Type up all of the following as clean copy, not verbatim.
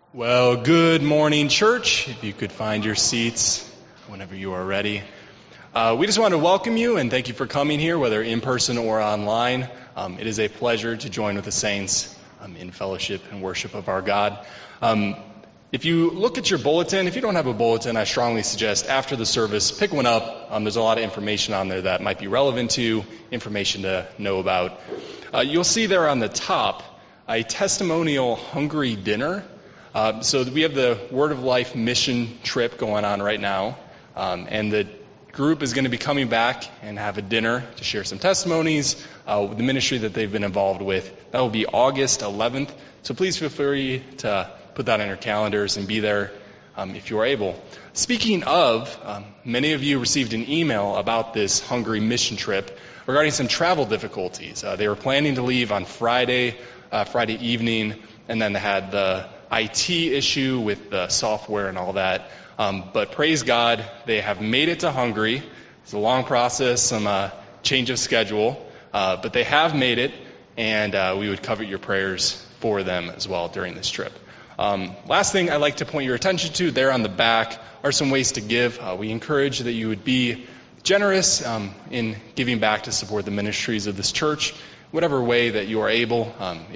Well, good morning, church. If you could find your seats whenever you are ready. We just want to welcome you and thank you for coming here, whether in person or online. It is a pleasure to join with the saints in fellowship and worship of our God. If you look at your bulletin, if you don't have a bulletin, I strongly suggest after the service, pick one up. There's a lot of information on there that might be relevant to you, information to know about. You'll see there on the top a testimonial Hungry dinner. So we have the Word of Life mission trip going on right now, and the group is going to be coming back and have a dinner to share some testimonies with the ministry that they've been involved with. That will be August 11th, so please feel free to put that on your calendars and be there if you are able. Speaking of, many of you received an email about this Hungary mission trip regarding some travel difficulties. They were planning to leave on Friday evening, and then they had the IT issue with the software and all that. But praise God, they have made it to Hungary. It's a long process, some change of schedule, but they have made it, and we would covet your prayers for them as well during this trip. Last thing I'd like to point your attention to there on the back are some ways to give. We encourage that you would be generous in giving back to support the ministries of this church, whatever way that you are able.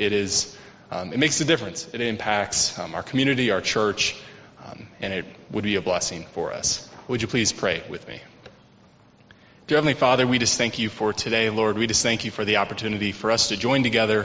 It makes a difference. It impacts our community, our church, and it would be a blessing for us. Would you please pray with me? Dear Heavenly Father, we just thank you for today, Lord. We just thank you for the opportunity for us to join together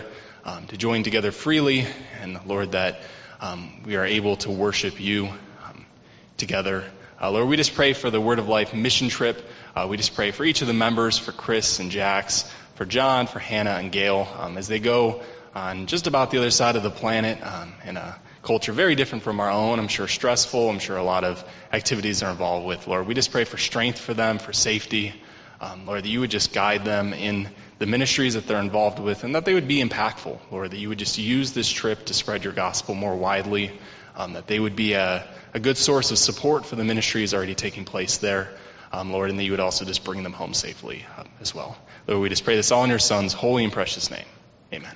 freely, and Lord, that we are able to worship you together. Lord, we just pray for the Word of Life mission trip. We just pray for each of the members, for Chris and Jax, for John, for Hannah and Gail, as they go on just about the other side of the planet, in a culture very different from our own. I'm sure stressful. I'm sure a lot of activities are involved with. Lord, we just pray for strength for them, for safety. Lord, that you would just guide them in the ministries that they're involved with, and that they would be impactful. Lord, that you would just use this trip to spread your gospel more widely, that they would be a good source of support for the ministries already taking place there, Lord, and that you would also just bring them home safely as well. Lord, we just pray this all in your Son's holy and precious name. Amen.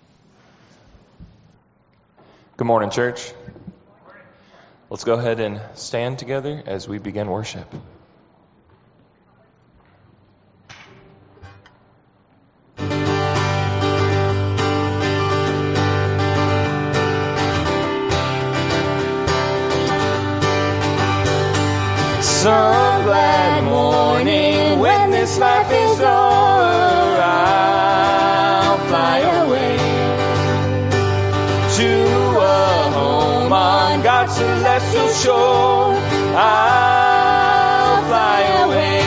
Good morning, church. Let's go ahead and stand together as we begin worship. Some glad morning when this life is o'er, I'll fly away to on God's celestial shore, I'll fly away.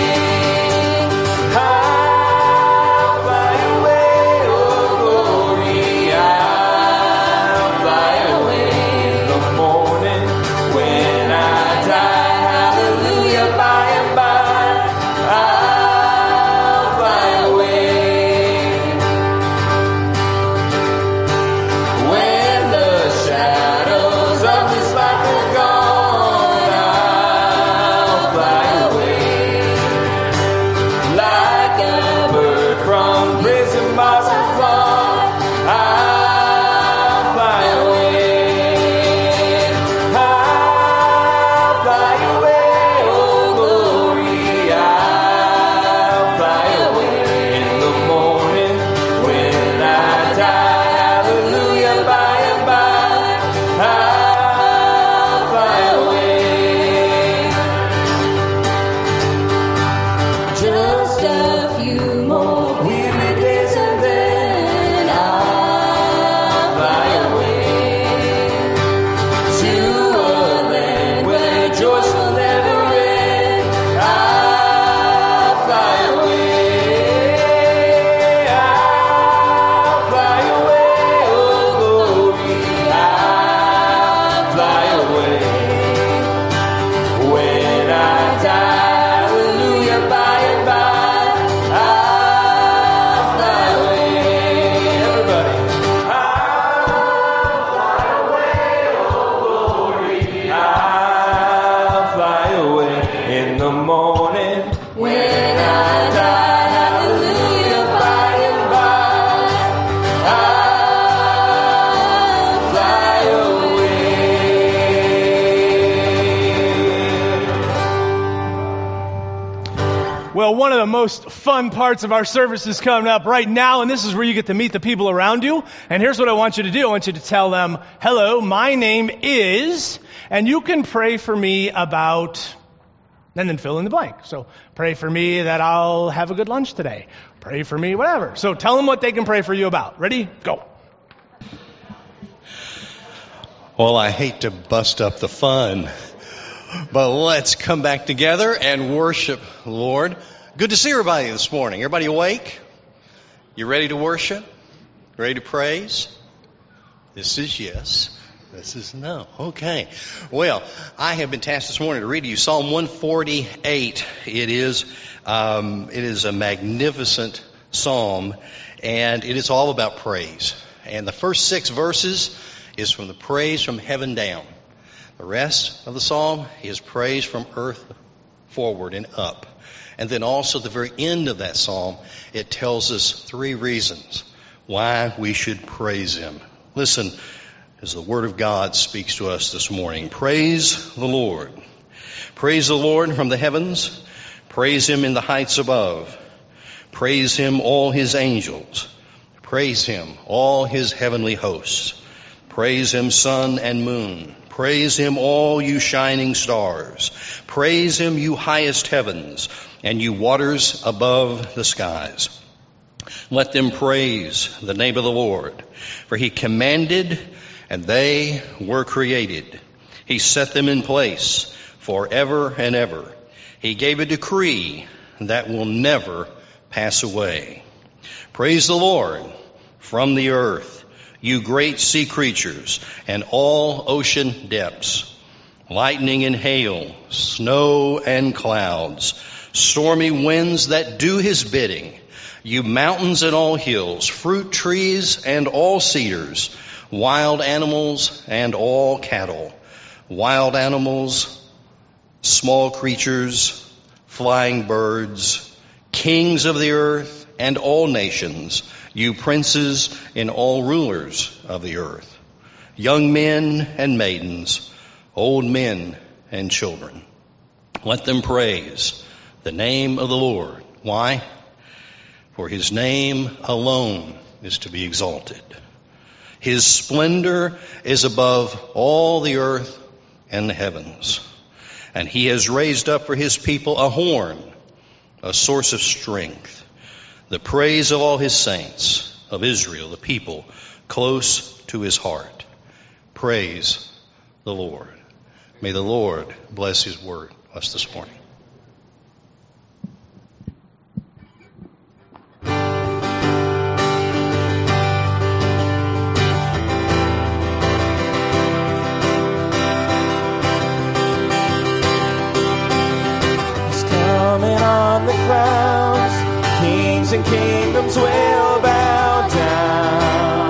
I'll fly away, oh glory, I'll fly away. The morning when I die, hallelujah, by and by, I'll fly away. When the shadows of this life are gone, I'll fly away. One of the most fun parts of our service is coming up right now, and this is where you get to meet the people around you. And here's what I want you to do. I want you to tell them, hello, my name is, and you can pray for me about, and then fill in the blank. So pray for me that I'll have a good lunch today. Pray for me, whatever. So tell them what they can pray for you about. Ready? Go. Well, I hate to bust up the fun, but let's come back together and worship the Lord. Good to see everybody this morning. Everybody awake? You ready to worship? Ready to praise? This is yes. This is no. Okay. Well, I have been tasked this morning to read to you Psalm 148. It is a magnificent psalm, and it is all about praise. And the first 6 verses is from the praise from heaven down. The rest of the psalm is praise from earth forward and up. And then also at the very end of that psalm, it tells us 3 reasons why we should praise Him. Listen as the Word of God speaks to us this morning. Praise the Lord. Praise the Lord from the heavens. Praise Him in the heights above. Praise Him, all His angels. Praise Him, all His heavenly hosts. Praise Him, sun and moon. Praise Him, all you shining stars. Praise Him, you highest heavens, and you waters above the skies. Let them praise the name of the Lord, for He commanded, and they were created. He set them in place forever and ever. He gave a decree that will never pass away. Praise the Lord from the earth, you great sea creatures and all ocean depths, lightning and hail, snow and clouds, stormy winds that do His bidding, you mountains and all hills, fruit trees and all cedars, wild animals and all cattle, wild animals, small creatures, flying birds, kings of the earth and all nations, you princes and all rulers of the earth, young men and maidens, old men and children. Let them praise the name of the Lord. Why? For His name alone is to be exalted. His splendor is above all the earth and the heavens. And He has raised up for His people a horn, a source of strength, the praise of all His saints, of Israel, the people close to His heart. Praise the Lord. May the Lord bless His word to us this morning. He's coming on the clouds. Kings and kingdoms will bow down,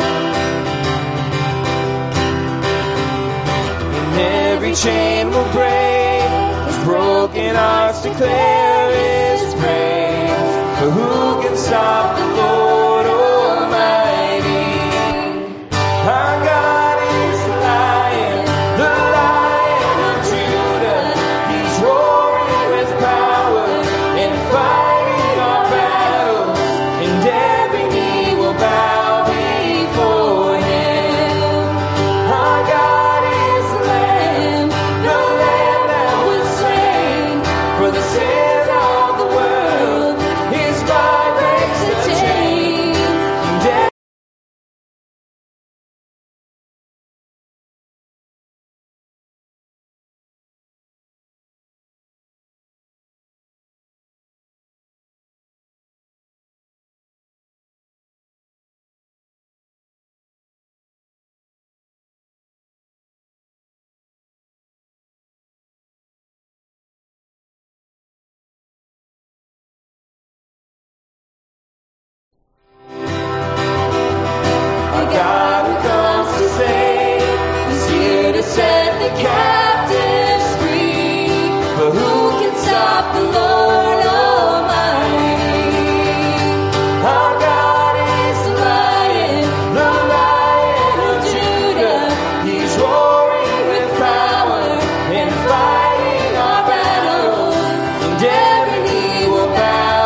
and every chain will break. His broken hearts declare His praise. For who can stop the Lord Almighty? Our God is the Lion of Judah. He's roaring with power and fighting our battles, and every knee will bow before Him. Our God is the Lamb that was slain for the sins of the world. His blood breaks the chains, and our God who comes to save is here to set the captives free. But who can stop the Lord Almighty? Our God is the Lion of Judah. He's roaring with power and fighting our battles, and every knee will bow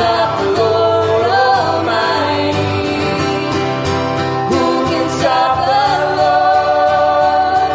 stop the Lord Almighty? Who can stop the Lord?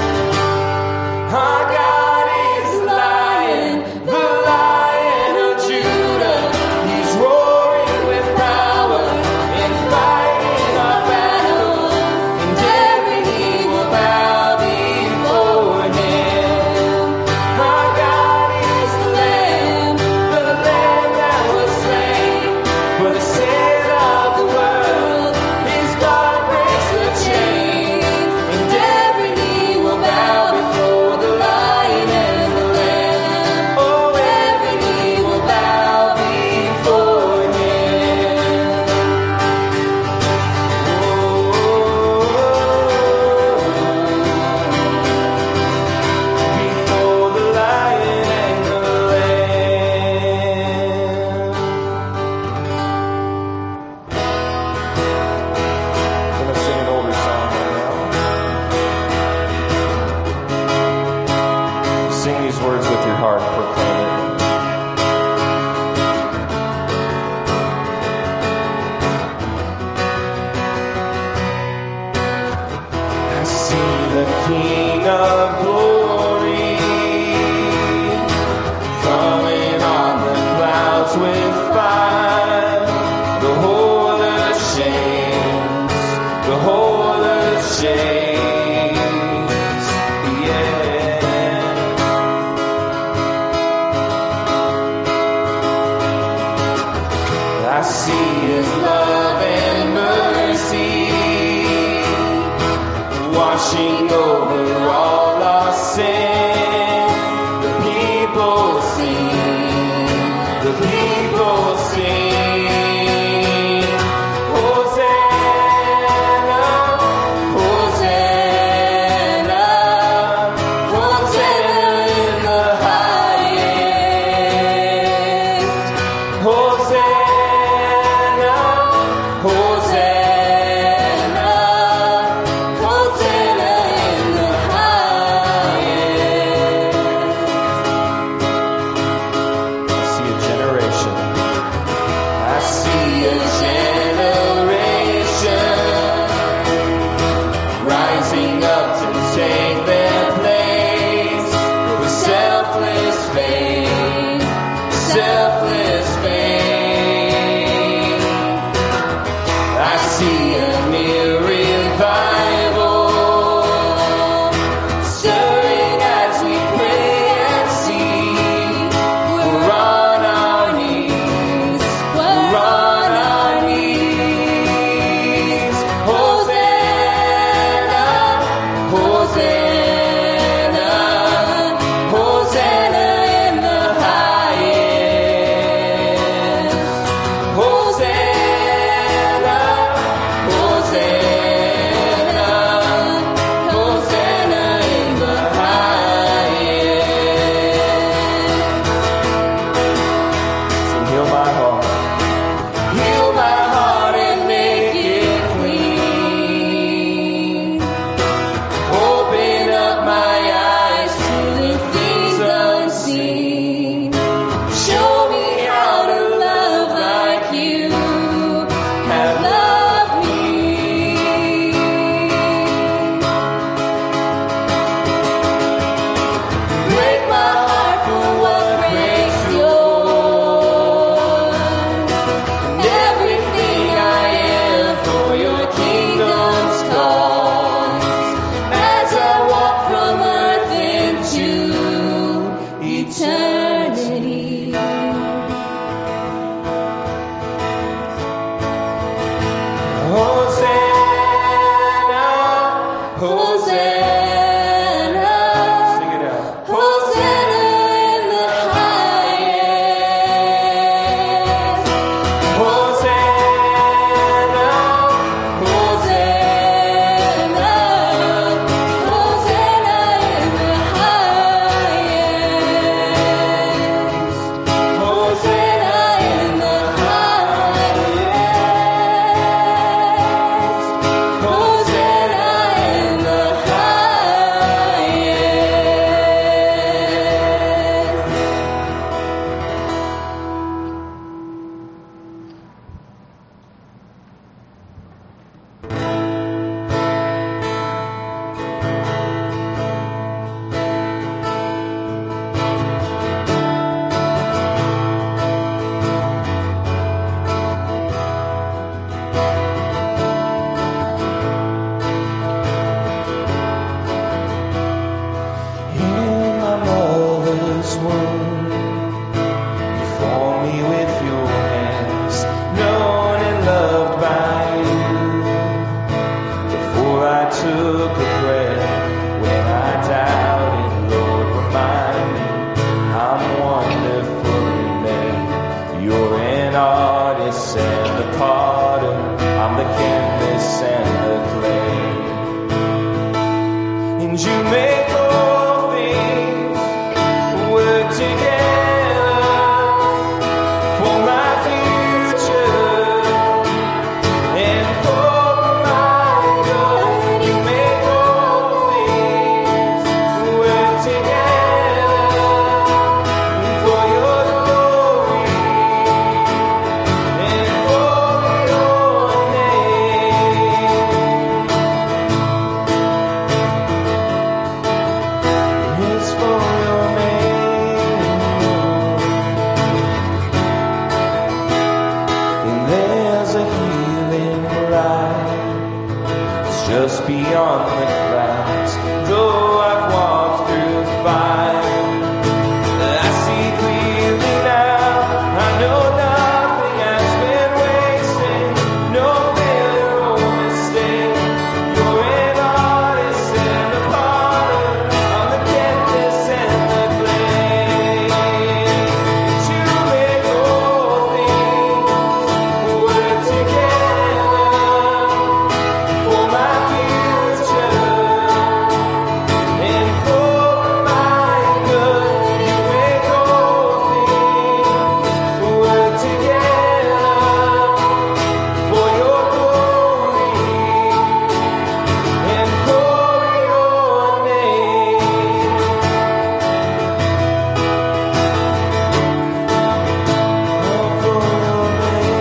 Our God is the Lion of Judah. He's roaring with power and fighting our battle, and every knee will bow before Him. Our God is the Lamb that was slain for the sin of the world. His blood breaks the chains, and every knee will bow before the Lion and the Lamb. Oh, every knee will bow before Him. Before the Lion and the Lamb. I'm gonna sing an older song right now. Sing these words with your heart, proclaim it. I see the King of Glory coming on the clouds with fire. The whole earth shakes, the whole earth shakes, yeah. I see His love and mercy washing over all our sin. The people sing, the people sing. Hosanna, Hosanna, Hosanna in the highest. Hosanna, Hosanna, Hosanna in the highest. I see a generation me with your hands, known and loved by you. Before I took a breath, when I doubted, Lord, remind me I'm wonderfully made. You're an artist and a potter, I'm the canvas and the clay. And you make all things work together for my future and for my good. You make all things work together for your glory and for your name. It's for your name, and there's a healing light. It's just beyond the clouds. Though I've walked through fire, I see clearly now. I know nothing has been wasted, no failure or mistake. You're an artist and a potter, I'm the canvas and the clay. You make all things work together for my future and for my good. You make all things work together for your glory and for your name. Oh, for your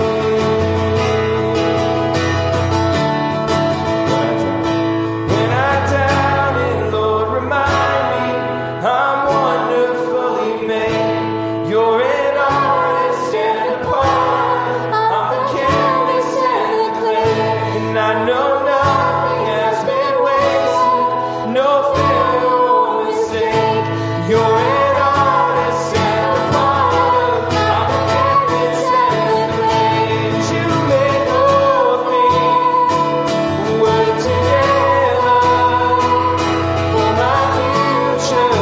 name. When I doubt it, Lord, remind me I'm wonderfully made. You're an artist and a potter, I'm the canvas and the clay. And I know nothing has been wasted, no failure or mistake. You're an artist and a potter, I'm the canvas and the clay. You make all things work together for my future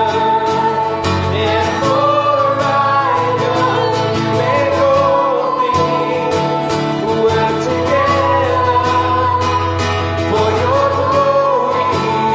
and for my good. You make all things work together for your glory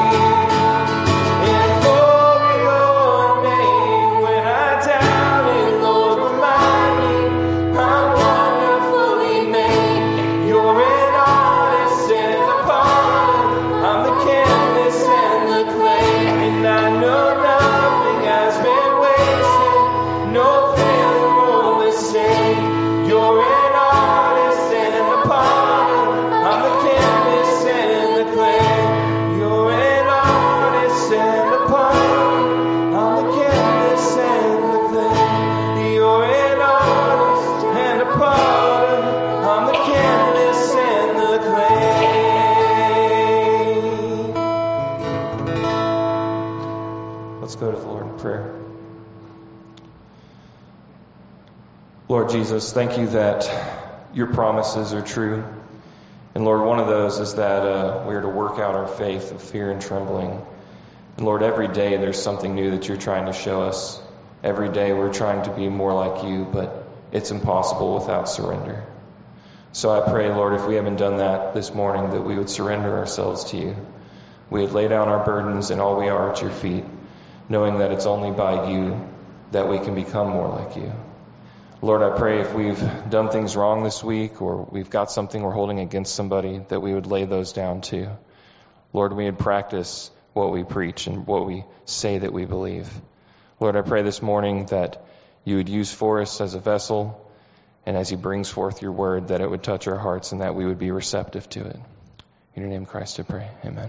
and for your name. When I doubt it, Lord, remind me I'm wonderfully made. You're an artist and a potter, I'm the canvas and the clay. And I know nothing has been wasted, no failure or mistake. You're an artist and a potter, I'm the canvas and the clay. You're an artist and a potter, I'm the canvas and the clay. You're an artist and a potter, I'm the canvas and the clay. Let's go to the Lord in prayer. Lord Jesus, thank you that your promises are true. And Lord, one of those is that we are to work out our faith of fear and trembling. And Lord, every day there's something new that you're trying to show us. Every day we're trying to be more like you, but it's impossible without surrender. So I pray, Lord, if we haven't done that this morning, that we would surrender ourselves to you. We would lay down our burdens and all we are at your feet, knowing that it's only by you that we can become more like you. Lord, I pray if we've done things wrong this week or we've got something we're holding against somebody, that we would lay those down too. Lord, we would practice what we preach and what we say that we believe. Lord, I pray this morning that you would use Forrest as a vessel, and as he brings forth your word, that it would touch our hearts and that we would be receptive to it. In your name, Christ, I pray. Amen.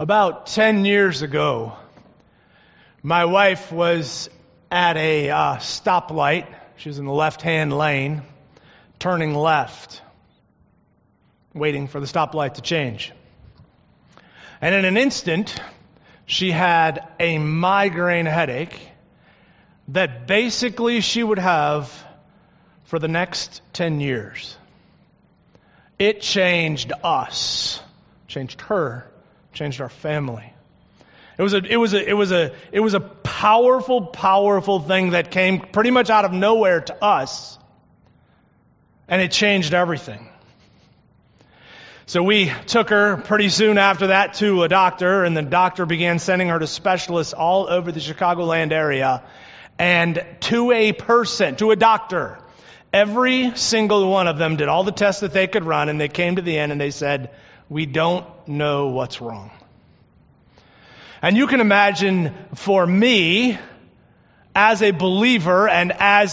About 10 years ago, my wife was at a stoplight. She was in the left-hand lane, turning left, waiting for the stoplight to change. And in an instant, she had a migraine headache that basically she would have for the next 10 years. It changed us, changed her, changed our family. It was a powerful thing that came pretty much out of nowhere to us, and it changed everything. So we took her pretty soon after that to a doctor, and the doctor began sending her to specialists all over the Chicagoland area, and to a doctor. Every single one of them did all the tests that they could run, and they came to the end and they said, "We don't know what's wrong." And you can imagine for me, as a believer and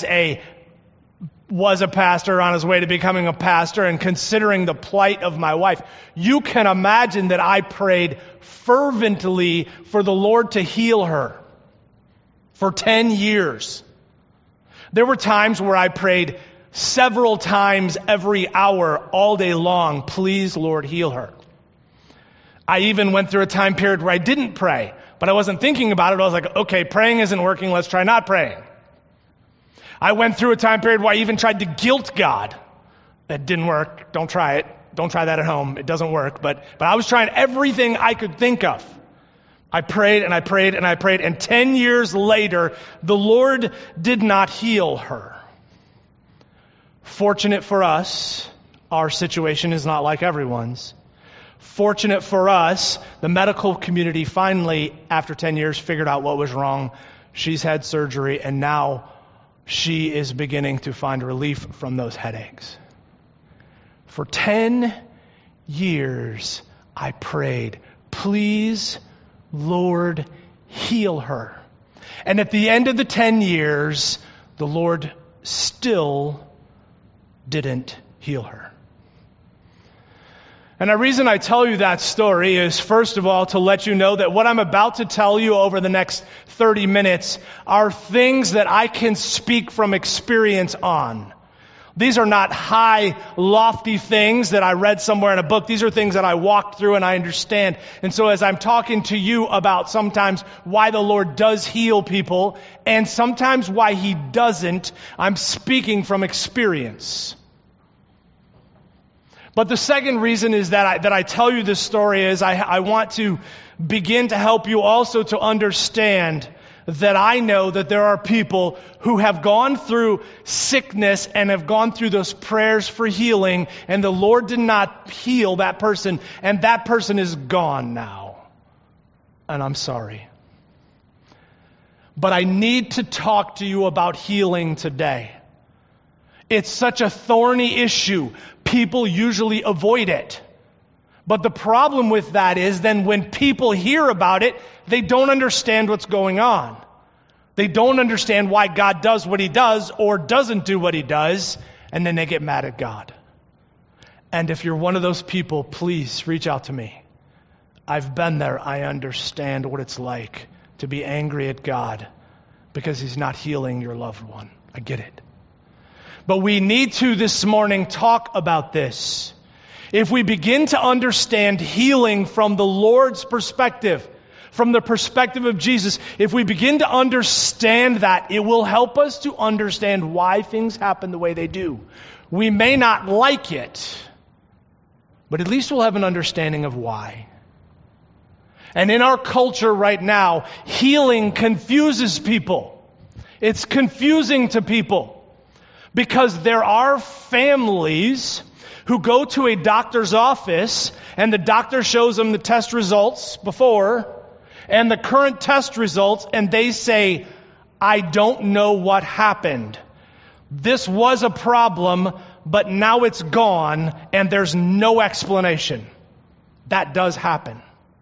was a pastor on his way to becoming a pastor and considering the plight of my wife, you can imagine that I prayed fervently for the Lord to heal her for 10 years. There were times where I prayed several times every hour, all day long, "Please, Lord, heal her." I even went through a time period where I didn't pray, but I wasn't thinking about it. I was like, okay, praying isn't working, let's try not praying. I went through a time period where I even tried to guilt God. That didn't work. Don't try it. Don't try that at home. It doesn't work. But I was trying everything I could think of. I prayed and I prayed and I prayed, and 10 years later, the Lord did not heal her. Fortunate for us, our situation is not like everyone's. Fortunate for us, the medical community finally, after 10 years, figured out what was wrong. She's had surgery, and now she is beginning to find relief from those headaches. For 10 years, I prayed, "Please, Lord, heal her." And at the end of the 10 years, the Lord still didn't heal her. And the reason I tell you that story is, first of all, to let you know that what I'm about to tell you over the next 30 minutes are things that I can speak from experience on. These are not high, lofty things that I read somewhere in a book. These are things that I walked through and I understand. And so as I'm talking to you about sometimes why the Lord does heal people and sometimes why He doesn't, I'm speaking from experience. But the second reason is that I tell you this story is I want to begin to help you also to understand that I know that there are people who have gone through sickness and have gone through those prayers for healing, and the Lord did not heal that person, and that person is gone now. And I'm sorry. But I need to talk to you about healing today. It's such a thorny issue. People usually avoid it. But the problem with that is then when people hear about it, they don't understand what's going on. They don't understand why God does what He does or doesn't do what He does, and then they get mad at God. And if you're one of those people, please reach out to me. I've been there. I understand what it's like to be angry at God because He's not healing your loved one. I get it. But we need to this morning talk about this. If we begin to understand healing from the Lord's perspective, from the perspective of Jesus, if we begin to understand that, it will help us to understand why things happen the way they do. We may not like it, but at least we'll have an understanding of why. And in our culture right now, healing confuses people. It's confusing to people. Because there are families who go to a doctor's office and the doctor shows them the test results before and the current test results, and they say, "I don't know what happened. This was a problem, but now it's gone and there's no explanation." That does happen.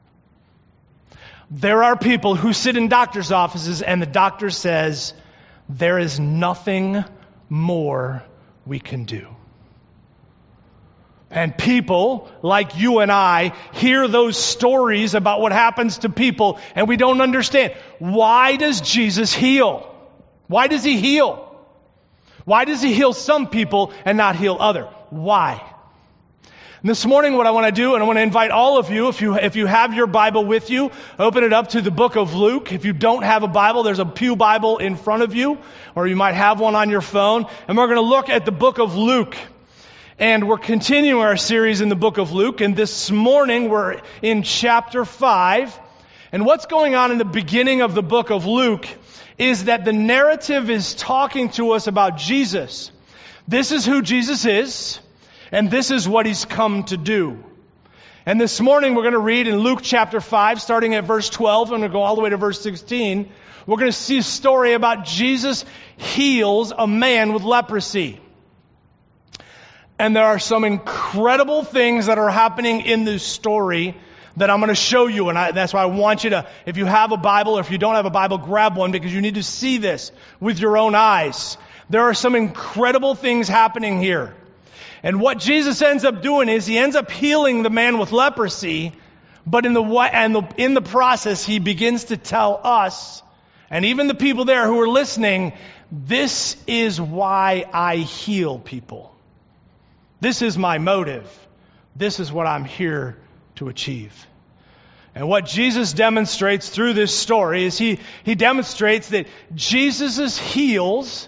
There are people who sit in doctor's offices and the doctor says, "There is nothing more we can do." And people like you and I hear those stories about what happens to people and we don't understand. Why does Jesus heal? Why does he heal? Why does he heal some people and not heal others? Why? And this morning what I want to do, and I want to invite all of you, if you have your Bible with you, open it up to the book of Luke. If you don't have a Bible, there's a pew Bible in front of you, or you might have one on your phone. And we're going to look at the book of Luke. And we're continuing our series in the book of Luke. And this morning we're in chapter 5. And what's going on in the beginning of the book of Luke is that the narrative is talking to us about Jesus. This is who Jesus is, and this is what he's come to do. And this morning we're going to read in Luke chapter 5, starting at verse 12, and we'll go all the way to verse 16. We're going to see a story about Jesus heals a man with leprosy. And there are some incredible things that are happening in this story that I'm going to show you. And that's why I want you to, if you have a Bible or if you don't have a Bible, grab one because you need to see this with your own eyes. There are some incredible things happening here. And what Jesus ends up doing is he ends up healing the man with leprosy, but in the process he begins to tell us, and even the people there who are listening, this is why I heal people. This is my motive. This is what I'm here to achieve. And what Jesus demonstrates through this story is he demonstrates that Jesus heals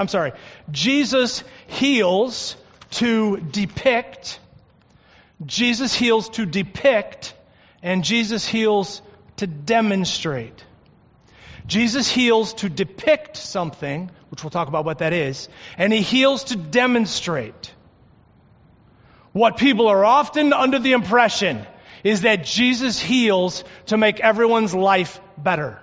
to depict. Jesus heals to depict, and Jesus heals to demonstrate. Jesus heals to depict something, which we'll talk about what that is, and he heals to demonstrate. What people are often under the impression is that Jesus heals to make everyone's life better.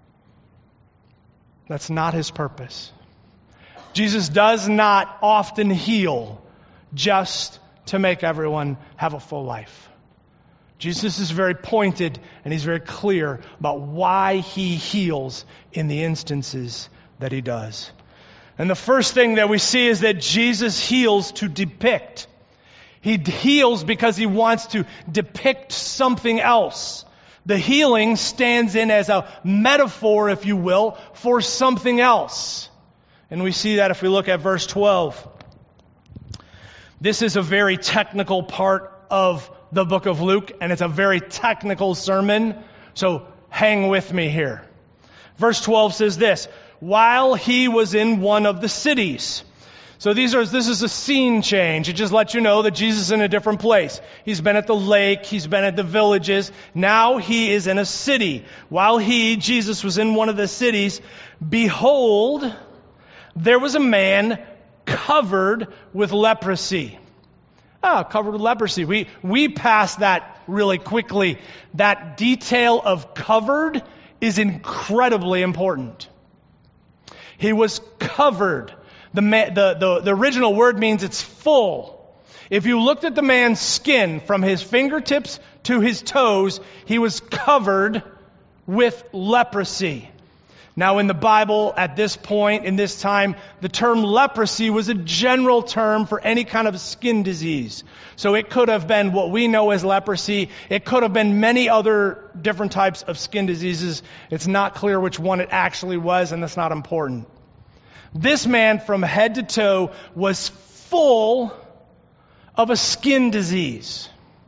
That's not his purpose. Jesus does not often heal just to make everyone have a full life. Jesus is very pointed and he's very clear about why he heals in the instances that he does. And the first thing that we see is that Jesus heals to depict. He heals because he wants to depict something else. The healing stands in as a metaphor, if you will, for something else. And we see that if we look at verse 12. This is a very technical part of the book of Luke, and it's a very technical sermon, so hang with me here. Verse 12 says this, while he was in one of the cities. So this is a scene change. It just lets you know that Jesus is in a different place. He's been at the lake. He's been at the villages. Now he is in a city. While Jesus was in one of the cities, behold, there was a man covered with leprosy. Covered with leprosy. We pass that really quickly. That detail of covered is incredibly important. He was covered. The original word means it's full. If you looked at the man's skin from his fingertips to his toes, he was covered with leprosy. Now in the Bible, at this point, in this time, the term leprosy was a general term for any kind of skin disease. So it could have been what we know as leprosy. It could have been many other different types of skin diseases. It's not clear which one it actually was, and that's not important. This man from head to toe was full of a skin disease.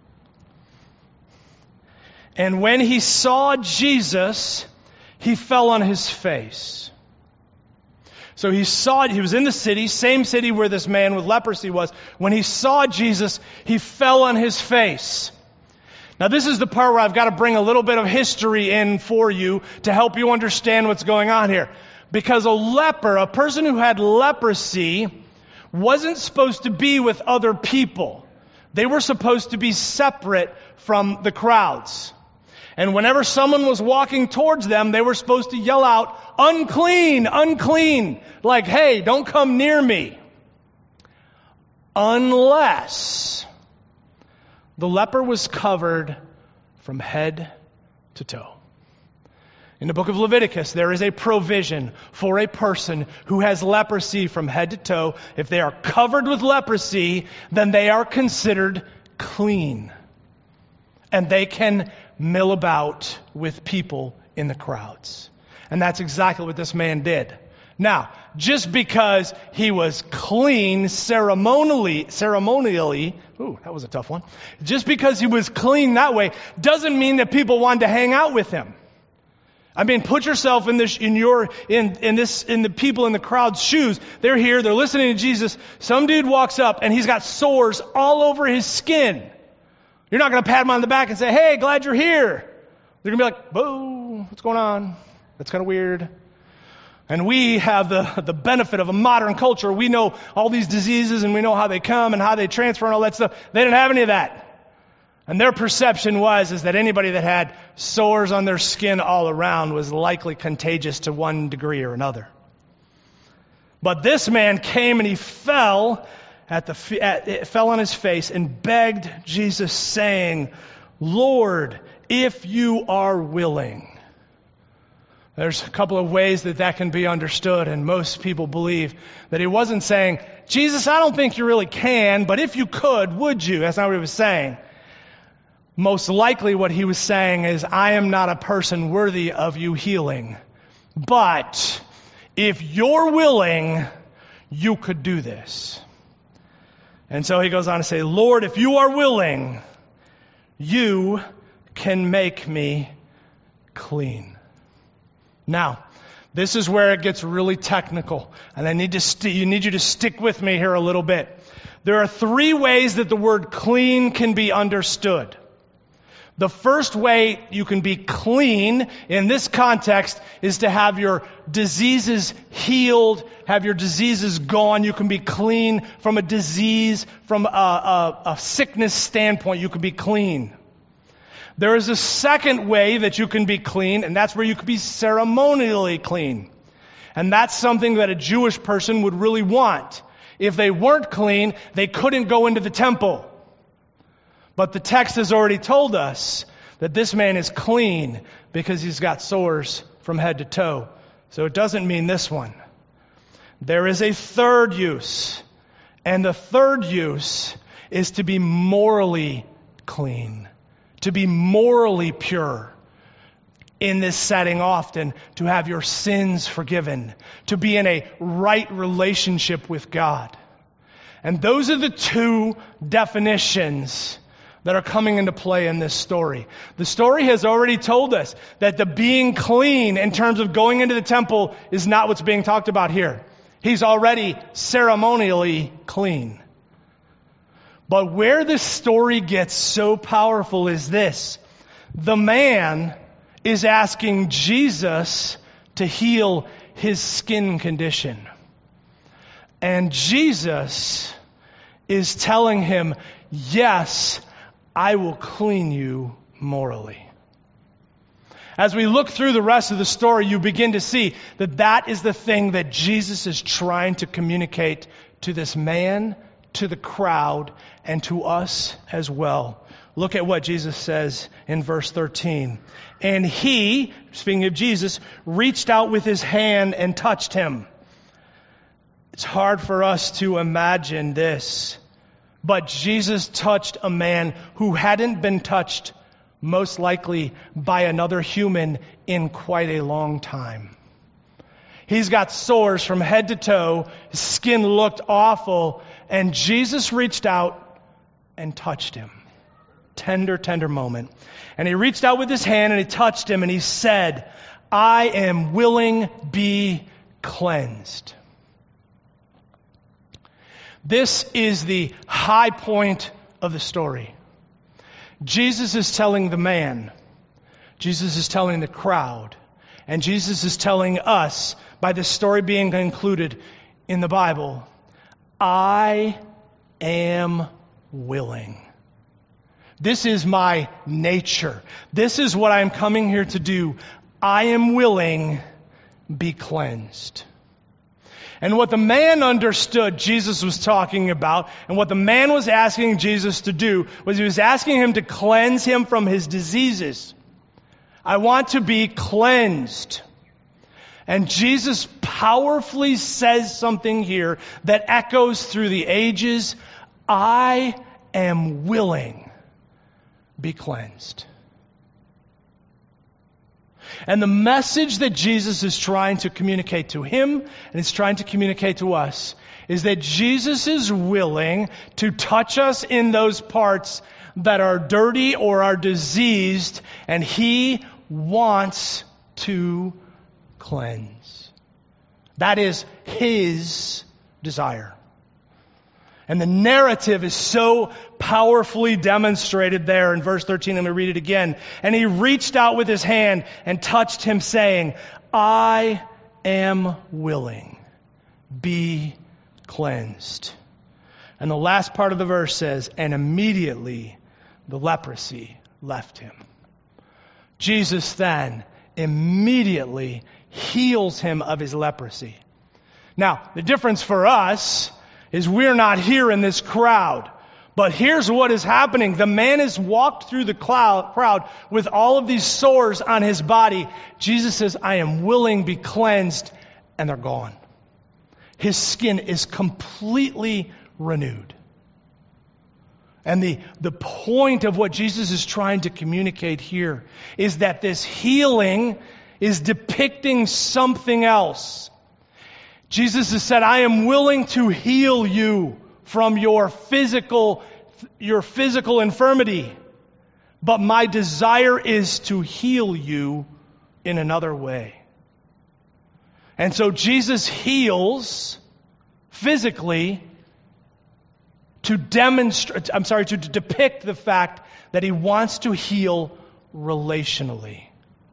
And when he saw Jesus, he fell on his face. So he was in the city, same city where this man with leprosy was. When he saw Jesus, he fell on his face. Now this is the part where I've got to bring a little bit of history in for you to help you understand what's going on here. Because a person who had leprosy, wasn't supposed to be with other people. They were supposed to be separate from the crowds. And whenever someone was walking towards them, they were supposed to yell out, unclean, unclean. Like, hey, don't come near me. Unless the leper was covered from head to toe. In the book of Leviticus, there is a provision for a person who has leprosy from head to toe. If they are covered with leprosy, then they are considered clean. And they can mill about with people in the crowds. And that's exactly what this man did. Now, just because he was clean ceremonially, ooh, that was a tough one. Just because he was clean that way doesn't mean that people wanted to hang out with him. I mean, put yourself in the people in the crowd's shoes. They're here, they're listening to Jesus. Some dude walks up and he's got sores all over his skin. You're not going to pat him on the back and say, "Hey, glad you're here." They're going to be like, "Whoa, what's going on? That's kind of weird." And we have the benefit of a modern culture. We know all these diseases and we know how they come and how they transfer and all that stuff. They didn't have any of that. And their perception is that anybody that had sores on their skin all around was likely contagious to one degree or another. But this man came and he fell on his face and begged Jesus, saying, "Lord, if you are willing." There's a couple of ways that can be understood, and most people believe that he wasn't saying, "Jesus, I don't think you really can, but if you could, would you?" That's not what he was saying. Most likely what he was saying is, "I am not a person worthy of you healing, but if you're willing, you could do this." And so he goes on to say, "Lord, if you are willing, you can make me clean." Now, this is where it gets really technical, and I need you to stick with me here a little bit. There are 3 ways that the word clean can be understood. The first way you can be clean in this context is to have your diseases healed, have your diseases gone. You can be clean from a disease, from a sickness standpoint. You can be clean. There is a second way that you can be clean, and that's where you can be ceremonially clean. And that's something that a Jewish person would really want. If they weren't clean, they couldn't go into the temple. But the text has already told us that this man is clean because he's got sores from head to toe. So it doesn't mean this one. There is a third use. And the third use is to be morally clean. To be morally pure. In this setting often, to have your sins forgiven. To be in a right relationship with God. And those are the 2 definitions that are coming into play in this story. The story has already told us that the being clean in terms of going into the temple is not what's being talked about here. He's already ceremonially clean. But where this story gets so powerful is this. The man is asking Jesus to heal his skin condition. And Jesus is telling him, "Yes, I will clean you morally." As we look through the rest of the story, you begin to see that is the thing that Jesus is trying to communicate to this man, to the crowd, and to us as well. Look at what Jesus says in verse 13. "And he," speaking of Jesus, "reached out with his hand and touched him." It's hard for us to imagine this. But Jesus touched a man who hadn't been touched, most likely, by another human in quite a long time. He's got sores from head to toe. His skin looked awful. And Jesus reached out and touched him. Tender, tender moment. And he reached out with his hand and he touched him and he said, "I am willing, be cleansed." This is the high point of the story. Jesus is telling the man, Jesus is telling the crowd, and Jesus is telling us, by the story being concluded in the Bible, I am willing. This is my nature. This is what I'm coming here to do. I am willing, be cleansed. And what the man understood Jesus was talking about, and what the man was asking Jesus to do, was he was asking him to cleanse him from his diseases. I want to be cleansed. And Jesus powerfully says something here that echoes through the ages. I am willing. Be cleansed. And the message that Jesus is trying to communicate to him and is trying to communicate to us is that Jesus is willing to touch us in those parts that are dirty or are diseased, and he wants to cleanse. That is his desire. And the narrative is so powerfully demonstrated there in verse 13. Let me read it again. And he reached out with his hand and touched him, saying, I am willing. Be cleansed. And the last part of the verse says, and immediately the leprosy left him. Jesus then immediately heals him of his leprosy. Now, the difference for us is we're not here in this crowd. But here's what is happening. The man has walked through the crowd with all of these sores on his body. Jesus says, I am willing, be cleansed, and they're gone. His skin is completely renewed. And the point of what Jesus is trying to communicate here is that this healing is depicting something else. Jesus has said, I am willing to heal you from your physical infirmity, but my desire is to heal you in another way. And so Jesus heals physically to depict the fact that he wants to heal relationally.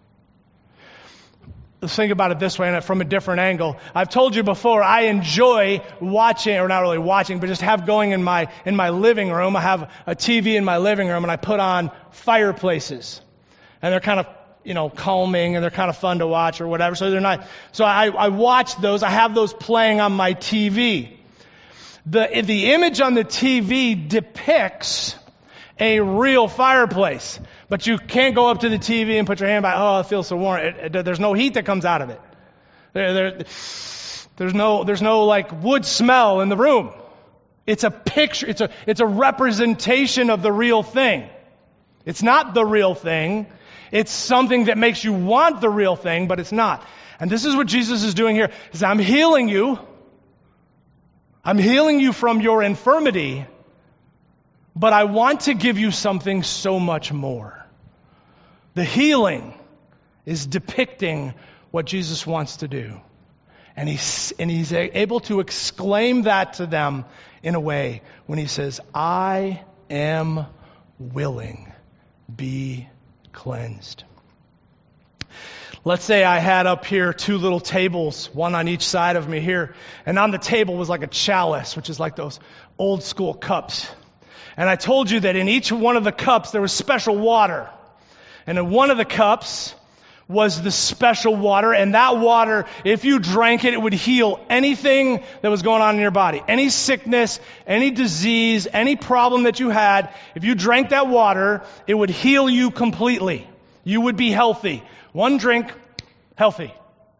Let's think about it this way, and from a different angle. I've told you before, I enjoy watching, or not really watching, but just have going in my living room. I have a TV in my living room, and I put on fireplaces. And they're kind of, calming, and they're kind of fun to watch or whatever. So they're not. So I watch those. I have those playing on my TV. The image on the TV depicts a real fireplace. But you can't go up to the TV and put your hand by, oh, it feels so warm. There's no heat that comes out of it. There's no like wood smell in the room. It's a picture. It's a representation of the real thing. It's not the real thing. It's something that makes you want the real thing, but it's not. And this is what Jesus is doing here. He says, I'm healing you. I'm healing you from your infirmity, but I want to give you something so much more. The healing is depicting what Jesus wants to do. And he's able to exclaim that to them in a way when he says, I am willing, be cleansed. Let's say I had up here 2 little tables, one on each side of me here. And on the table was like a chalice, which is like those old school cups. And I told you that in each one of the cups there was special water. And in one of the cups was the special water. And that water, if you drank it, it would heal anything that was going on in your body. Any sickness, any disease, any problem that you had. If you drank that water, it would heal you completely. You would be healthy. One drink, healthy.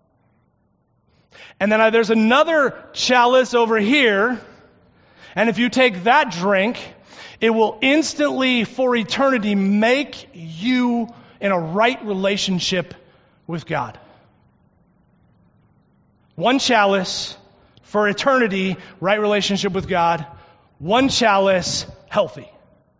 And then there's another chalice over here. And if you take that drink, it will instantly, for eternity, make you in a right relationship with God. One chalice for eternity, right relationship with God. One chalice, healthy.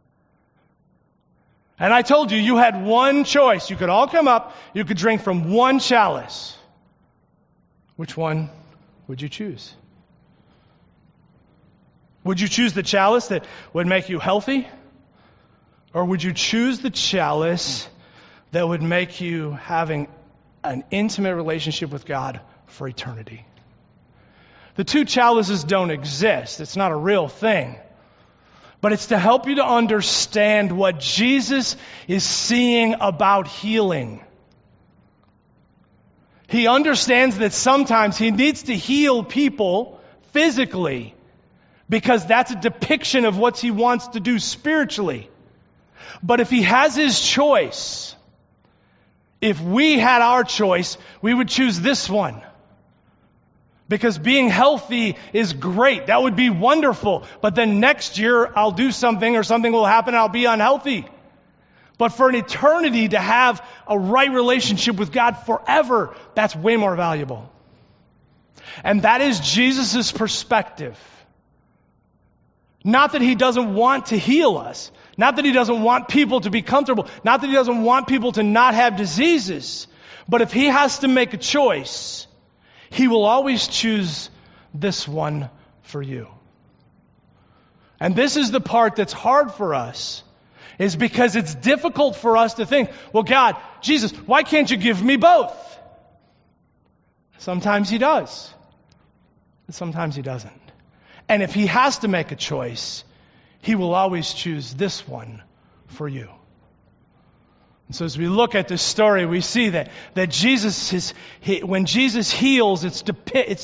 And I told you had one choice. You could all come up, you could drink from one chalice. Which one would you choose? Would you choose the chalice that would make you healthy? Or would you choose the chalice that would make you having an intimate relationship with God for eternity? The 2 chalices don't exist. It's not a real thing. But it's to help you to understand what Jesus is seeing about healing. He understands that sometimes he needs to heal people physically because that's a depiction of what he wants to do spiritually. But if he has his choice, If we had our choice, we would choose this one. Because being healthy is great. That would be wonderful. But then next year, I'll do something or something will happen and I'll be unhealthy. But for an eternity to have a right relationship with God forever, that's way more valuable. And that is Jesus' perspective. Not that he doesn't want to heal us. Not that he doesn't want people to be comfortable. Not that he doesn't want people to not have diseases. But if he has to make a choice, he will always choose this one for you. And this is the part that's hard for us, is because it's difficult for us to think, well, God, Jesus, why can't you give me both? Sometimes he does. And sometimes he doesn't. And if he has to make a choice, he will always choose this one for you. And so as we look at this story, we see that Jesus when Jesus heals, it's to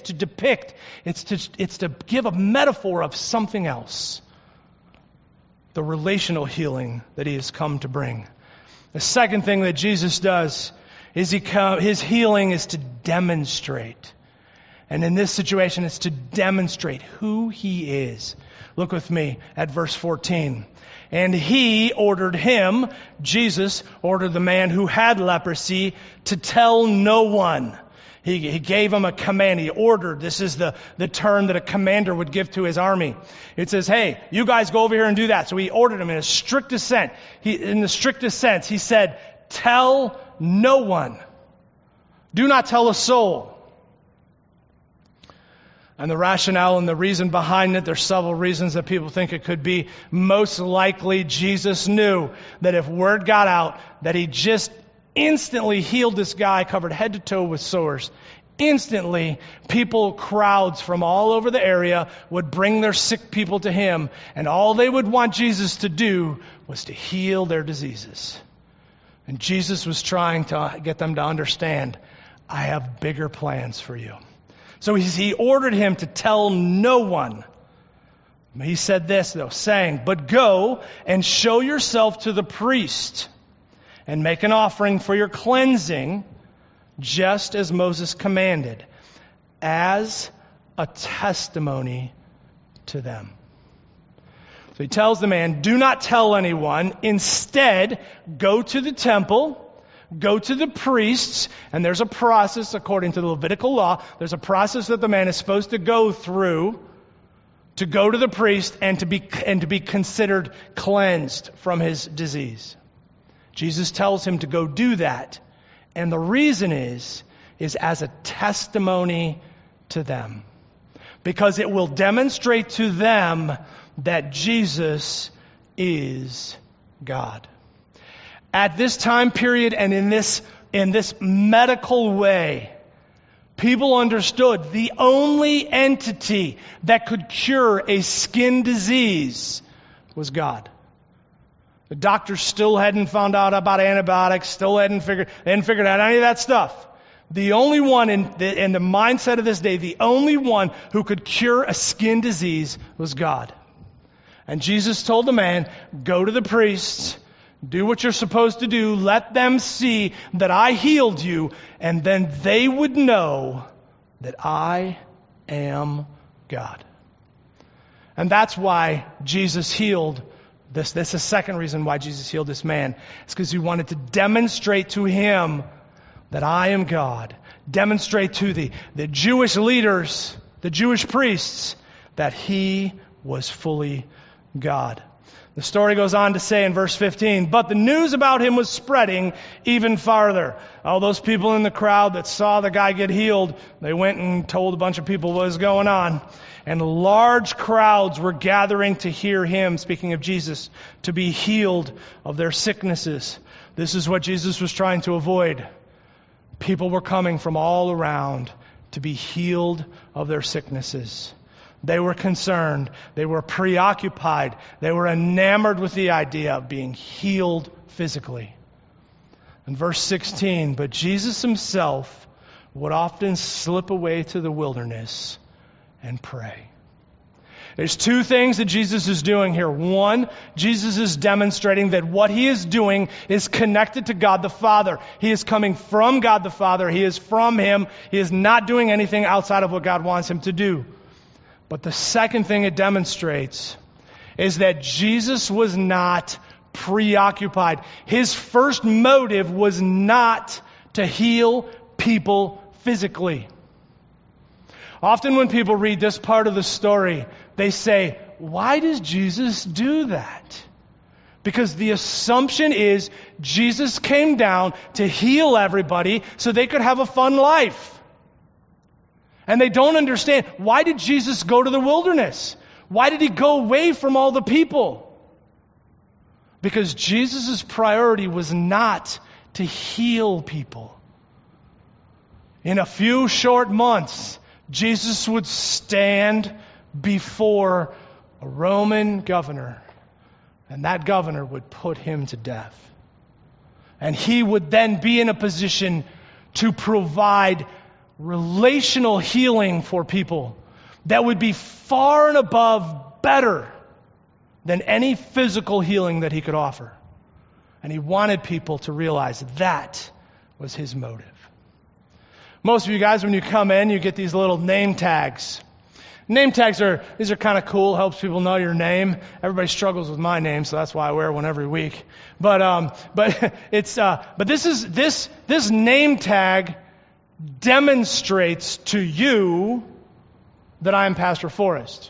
give a metaphor of something else. The relational healing that he has come to bring. The second thing that Jesus does is his healing is to demonstrate. And in this situation, it's to demonstrate who he is. Look with me at verse 14. And he ordered him, Jesus ordered the man who had leprosy, to tell no one. He gave him a command. He ordered. This is the term that a commander would give to his army. It says, hey, you guys go over here and do that. So he ordered him in the strictest sense. He said, tell no one. Do not tell a soul. And the rationale and the reason behind it, there's several reasons that people think it could be. Most likely, Jesus knew that if word got out that he just instantly healed this guy covered head to toe with sores, instantly, crowds from all over the area would bring their sick people to him, and all they would want Jesus to do was to heal their diseases. And Jesus was trying to get them to understand, I have bigger plans for you. So he ordered him to tell no one. He said this, though, saying, but go and show yourself to the priest and make an offering for your cleansing, just as Moses commanded, as a testimony to them. So he tells the man, do not tell anyone. Instead, go to the temple, go to the priests, and there's a process, according to the Levitical law, there's a process that the man is supposed to go through to go to the priest and to be considered cleansed from his disease. Jesus tells him to go do that. And the reason is as a testimony to them. Because it will demonstrate to them that Jesus is God. At this time period and in this medical way, people understood the only entity that could cure a skin disease was God. The doctors still hadn't found out about antibiotics, they hadn't figured out any of that stuff. The only one in the mindset of this day, the only one who could cure a skin disease was God. And Jesus told the man, go to the priests, do what you're supposed to do, let them see that I healed you, and then they would know that I am God. And that's why Jesus healed this. This is the second reason why Jesus healed this man. It's because he wanted to demonstrate to him that I am God. Demonstrate to the Jewish leaders, the Jewish priests, that he was fully God. The story goes on to say in verse 15, but the news about him was spreading even farther. All those people in the crowd that saw the guy get healed, they went and told a bunch of people what was going on. And large crowds were gathering to hear him, speaking of Jesus, to be healed of their sicknesses. This is what Jesus was trying to avoid. People were coming from all around to be healed of their sicknesses. They were concerned. They were preoccupied. They were enamored with the idea of being healed physically. In verse 16, but Jesus himself would often slip away to the wilderness and pray. There's two things that Jesus is doing here. One, Jesus is demonstrating that what he is doing is connected to God the Father. He is coming from God the Father. He is from him. He is not doing anything outside of what God wants him to do. But the second thing it demonstrates is that Jesus was not preoccupied. His first motive was not to heal people physically. Often when people read this part of the story, they say, why does Jesus do that? Because the assumption is Jesus came down to heal everybody so they could have a fun life. And they don't understand, why did Jesus go to the wilderness? Why did he go away from all the people? Because Jesus' priority was not to heal people. In a few short months, Jesus would stand before a Roman governor, and that governor would put him to death. And he would then be in a position to provide relational healing for people that would be far and above better than any physical healing that he could offer. And he wanted people to realize that was his motive. Most of you guys, when you come in, you get these little name tags. Name tags are kind of cool, helps people know your name. Everybody struggles with my name, so that's why I wear one every week. But this name tag demonstrates to you that I am Pastor Forrest.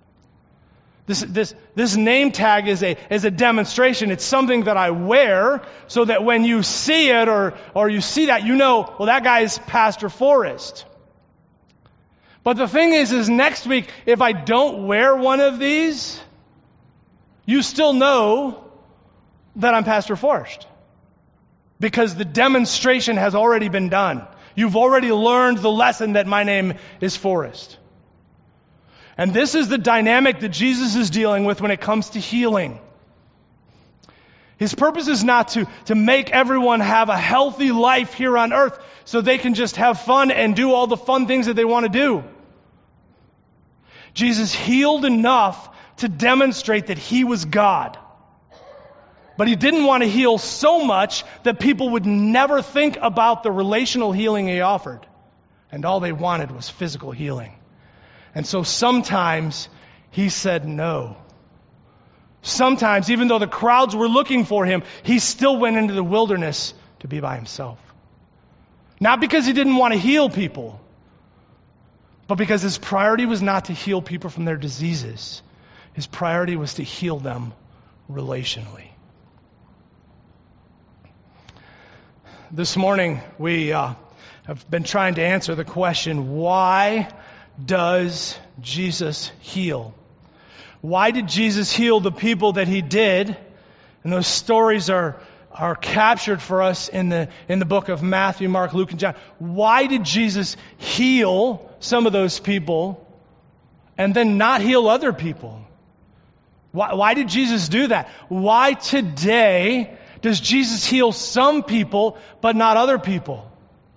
This name tag is a demonstration. It's something that I wear so that when you see it or you see that, you know, well, that guy is Pastor Forrest. But the thing is next week, if I don't wear one of these, you still know that I'm Pastor Forrest. Because the demonstration has already been done. You've already learned the lesson that my name is Forrest. And this is the dynamic that Jesus is dealing with when it comes to healing. His purpose is not to make everyone have a healthy life here on earth so they can just have fun and do all the fun things that they want to do. Jesus healed enough to demonstrate that he was God. But he didn't want to heal so much that people would never think about the relational healing he offered. And all they wanted was physical healing. And so sometimes he said no. Sometimes, even though the crowds were looking for him, he still went into the wilderness to be by himself. Not because he didn't want to heal people, but because his priority was not to heal people from their diseases. His priority was to heal them relationally. This morning, we have been trying to answer the question, why does Jesus heal? Why did Jesus heal the people that he did? And those stories are captured for us in the book of Matthew, Mark, Luke, and John. Why did Jesus heal some of those people and then not heal other people? Why did Jesus do that? Why today does Jesus heal some people but not other people?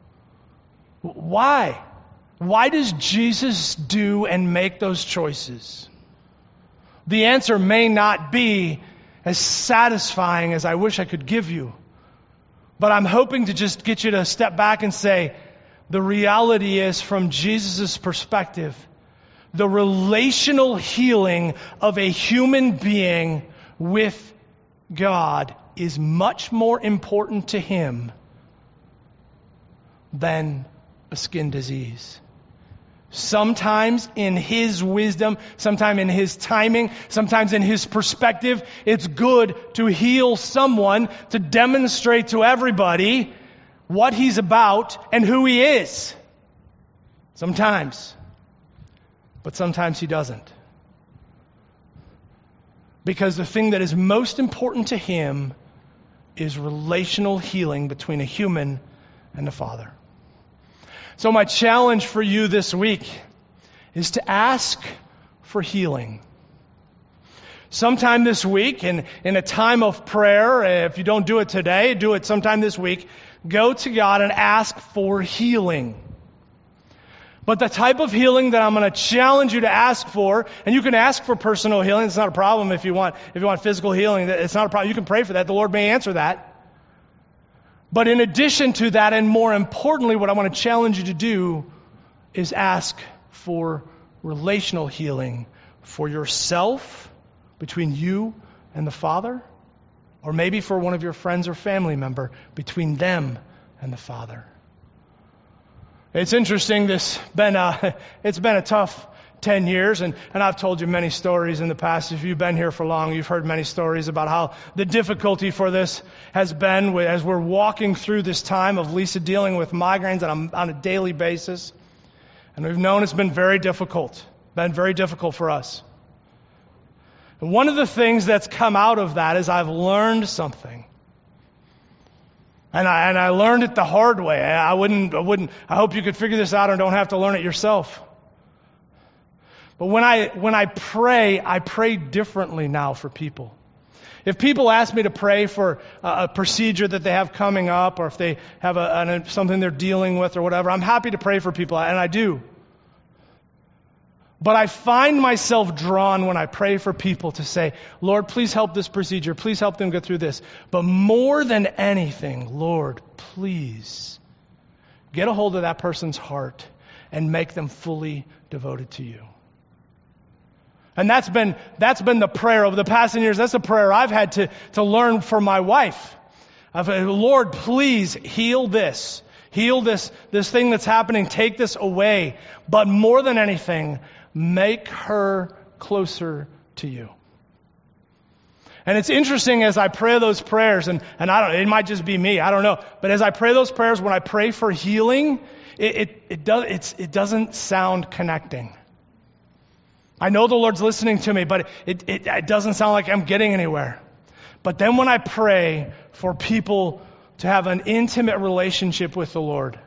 Why? Why does Jesus do and make those choices? The answer may not be as satisfying as I wish I could give you. But I'm hoping to just get you to step back and say, the reality is, from Jesus' perspective, the relational healing of a human being with God is much more important to him than a skin disease. Sometimes in his wisdom, sometimes in his timing, sometimes in his perspective, it's good to heal someone to demonstrate to everybody what he's about and who he is. Sometimes. But sometimes he doesn't. Because the thing that is most important to him is relational healing between a human and the Father. So my challenge for you this week is to ask for healing. Sometime this week, in a time of prayer, if you don't do it today, do it sometime this week, go to God and ask for healing. But the type of healing that I'm going to challenge you to ask for, and you can ask for personal healing. It's not a problem if you want physical healing. It's not a problem. You can pray for that. The Lord may answer that. But in addition to that, and more importantly, what I want to challenge you to do is ask for relational healing for yourself, between you and the Father, or maybe for one of your friends or family member, between them and the Father. It's interesting, it's been a tough 10 years, and I've told you many stories in the past. If you've been here for long, you've heard many stories about how the difficulty for this has been as we're walking through this time of Lisa dealing with migraines on a daily basis. And we've known it's been very difficult for us. And one of the things that's come out of that is I've learned something. And I learned it the hard way. I hope you could figure this out and don't have to learn it yourself. But when I pray differently now for people. If people ask me to pray for a procedure that they have coming up, or if they have something they're dealing with or whatever, I'm happy to pray for people, and I do. But I find myself drawn when I pray for people to say, Lord, please help this procedure. Please help them get through this. But more than anything, Lord, please get a hold of that person's heart and make them fully devoted to you. And that's been the prayer over the past 10 years. That's the prayer I've had to learn for my wife. Lord, please heal this. Heal this thing that's happening. Take this away. But more than anything, make her closer to you. And it's interesting as I pray those prayers, and it might just be me, I don't know. But as I pray those prayers, when I pray for healing, it doesn't sound connecting. I know the Lord's listening to me, but it doesn't sound like I'm getting anywhere. But then when I pray for people to have an intimate relationship with the Lord,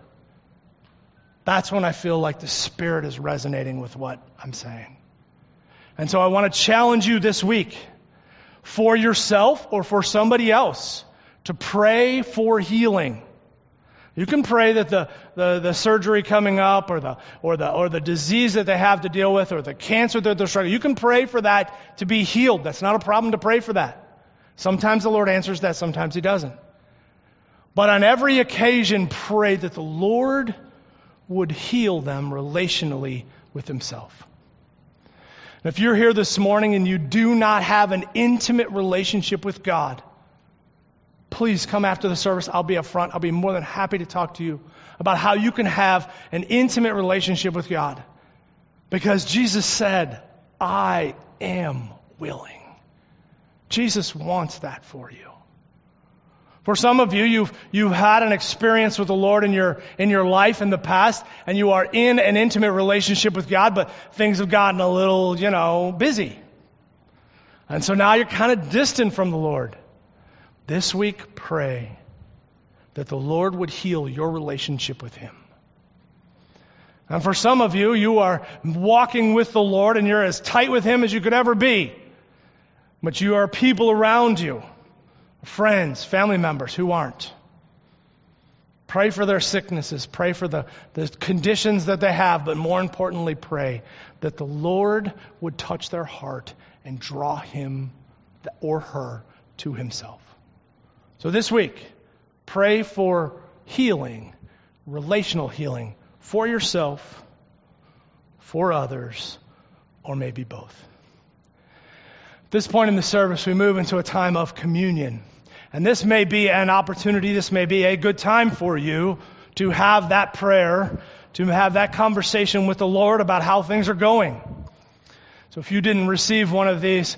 that's when I feel like the Spirit is resonating with what I'm saying. And so I want to challenge you this week, for yourself or for somebody else, to pray for healing. You can pray that the surgery coming up, or the disease that they have to deal with, or the cancer that they're struggling. You can pray for that to be healed. That's not a problem to pray for that. Sometimes the Lord answers that, sometimes He doesn't. But on every occasion, pray that the Lord would heal them relationally with Himself. And if you're here this morning and you do not have an intimate relationship with God, please come after the service. I'll be up front. I'll be more than happy to talk to you about how you can have an intimate relationship with God. Because Jesus said, I am willing. Jesus wants that for you. For some of you, you've had an experience with the Lord in your life in the past, and you are in an intimate relationship with God, but things have gotten a little, busy. And so now you're kind of distant from the Lord. This week, pray that the Lord would heal your relationship with Him. And for some of you, you are walking with the Lord and you're as tight with Him as you could ever be. But you are people around you, friends, family members who aren't. Pray for their sicknesses. Pray for the conditions that they have. But more importantly, pray that the Lord would touch their heart and draw him or her to Himself. So this week, pray for healing, relational healing, for yourself, for others, or maybe both. At this point in the service, we move into a time of communion. And this may be an opportunity, this may be a good time for you to have that prayer, to have that conversation with the Lord about how things are going. So if you didn't receive one of these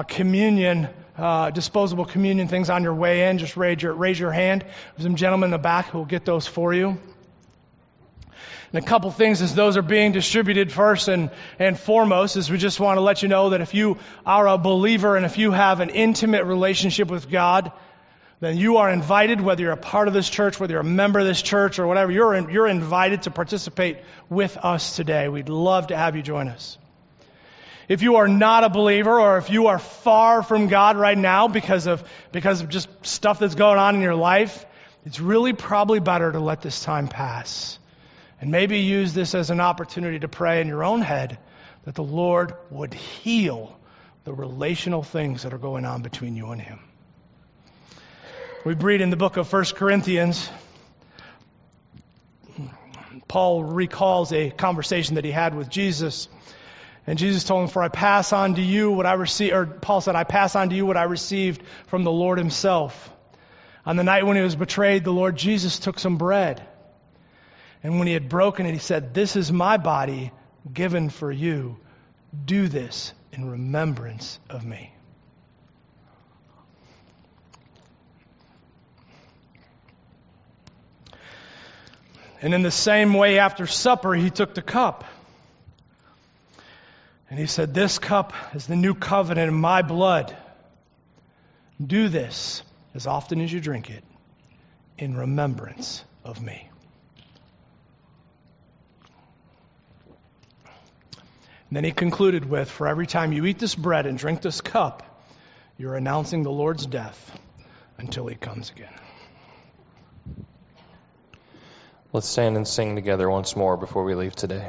disposable communion things on your way in, just raise your hand. There's some gentlemen in the back who will get those for you. And a couple things as those are being distributed, first and foremost, is we just want to let you know that if you are a believer and if you have an intimate relationship with God, then you are invited, whether you're a part of this church, whether you're a member of this church or whatever, you're invited to participate with us today. We'd love to have you join us. If you are not a believer, or if you are far from God right now because of just stuff that's going on in your life, it's really probably better to let this time pass And maybe use this as an opportunity to pray in your own head that the Lord would heal the relational things that are going on between you and Him. We read in the book of 1 Corinthians, Paul recalls a conversation that he had with Jesus. And Jesus told him, "For I pass on to you what I received," or Paul said, "I pass on to you what I received from the Lord Himself. On the night when He was betrayed, the Lord Jesus took some bread. And when He had broken it, He said, 'This is my body given for you. Do this in remembrance of me.'" And in the same way, after supper, He took the cup. And He said, "This cup is the new covenant in my blood. Do this as often as you drink it in remembrance of me." And then He concluded with, "For every time you eat this bread and drink this cup, you're announcing the Lord's death until He comes again." Let's stand and sing together once more before we leave today.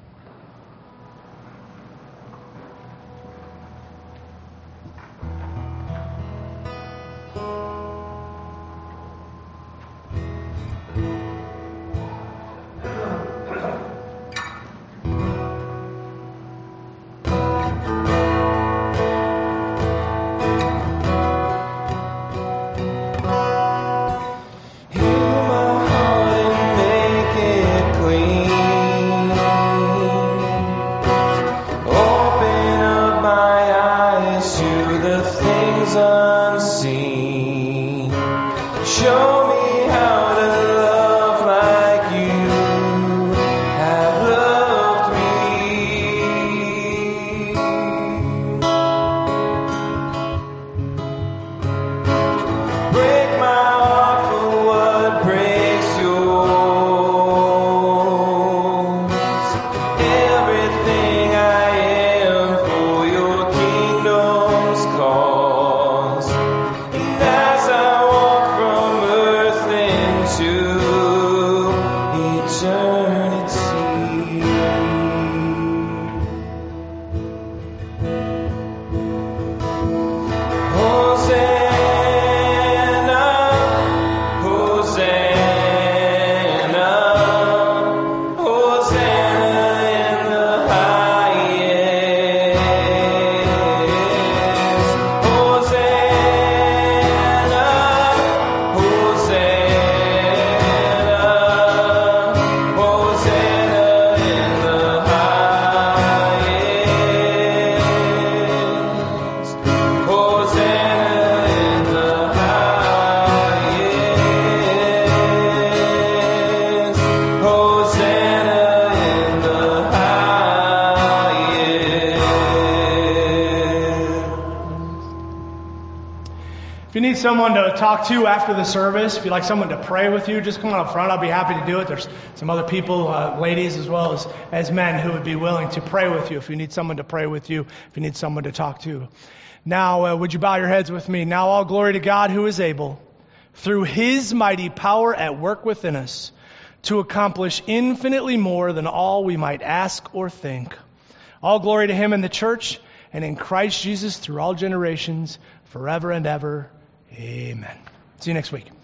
If you need someone to talk to after the service, if you'd like someone to pray with you, just come on up front. I'll be happy to do it. There's some other people, ladies as well as men, who would be willing to pray with you if you need someone to pray with you, if you need someone to talk to. Now, would you bow your heads with me? Now all glory to God who is able, through His mighty power at work within us, to accomplish infinitely more than all we might ask or think. All glory to Him in the church and in Christ Jesus through all generations, forever and ever. Amen. See you next week.